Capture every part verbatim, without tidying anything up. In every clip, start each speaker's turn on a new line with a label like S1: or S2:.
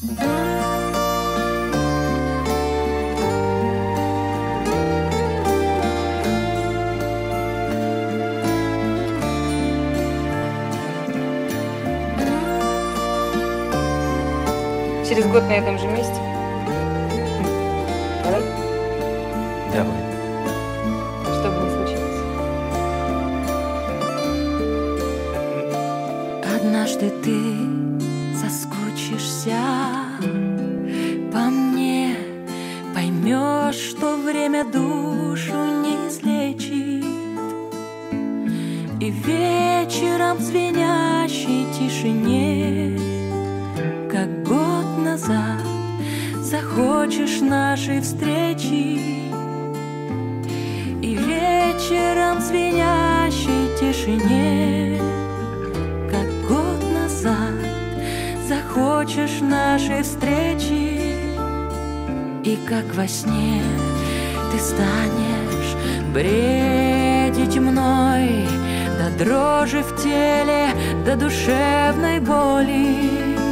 S1: Через год на этом же месте. Давай?
S2: Давай.
S1: Что бы ни случилось.
S3: Однажды ты соскучишься по мне, поймешь, что время душу не излечит, и вечером в звенящей тишине, как год назад, захочешь нашей встречи. И вечером в звенящей тишине, как год назад, захочешь нашей встречи. И как во сне ты станешь бредить мной, до дрожи в теле, до душевной боли.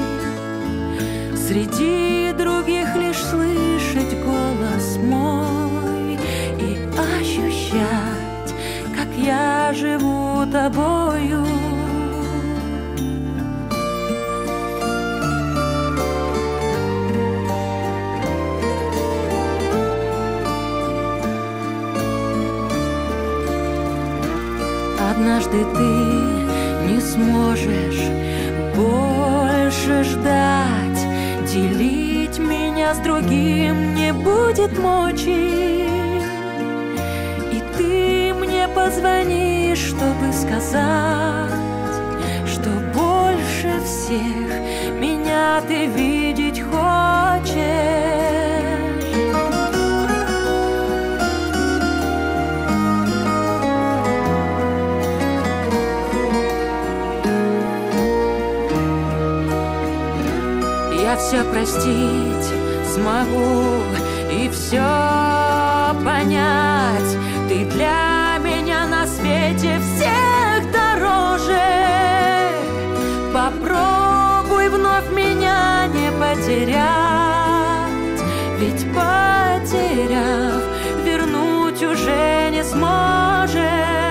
S3: Среди других лишь слышать голос мой и ощущать, как я живу тобою. Однажды ты не сможешь больше ждать, делить меня с другим не будет мочи. И ты мне позвонишь, чтобы сказать, что больше всех меня ты видеть хочешь. Я все простить смогу и все понять. Ты для меня на свете всех дороже. Попробуй вновь меня не потерять, ведь потеряв, вернуть уже не сможешь.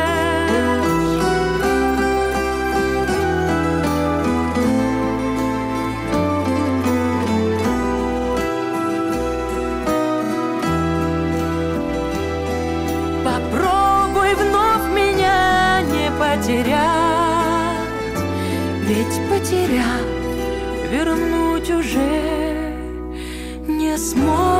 S3: Попробуй вновь меня не потерять, ведь потеряв, вернуть уже не сможешь.